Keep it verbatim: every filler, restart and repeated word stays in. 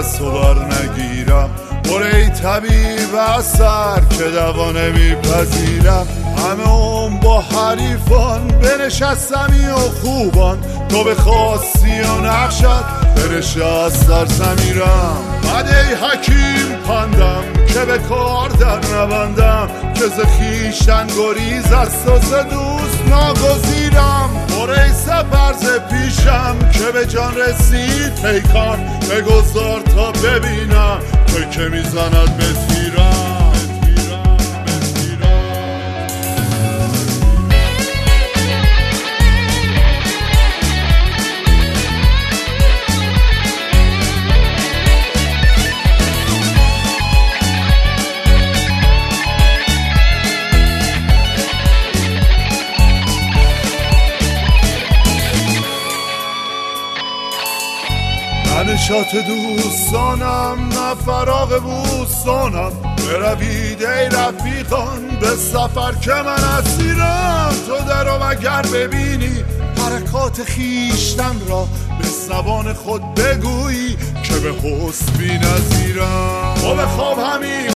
دست و بر نگیرم. بره ای طبیب اثر که دوا نمیپذیرم. همه اون با حریفان بنشستمی و خوبان، تو به خاصی و نقشت برشه از سر زمیرم. بعد ای حکیم پندم که به کار در نبندم، که ز خویشتن گریز است و ز دوست ناگزیرم. بره ای سپر ز پیشم که به جان رسید پیکان، بگذار تا ببینم تو که میزند به تیرم. نه نشاط دوستانم نه فراغ بوستانم، بروید ای رفیقان به سفر که من اسیرم. تو در و اگر ببینی حرکات خیشتن را، به زبان خود بگویی که به حسن بی نظیرم. و به خواب همین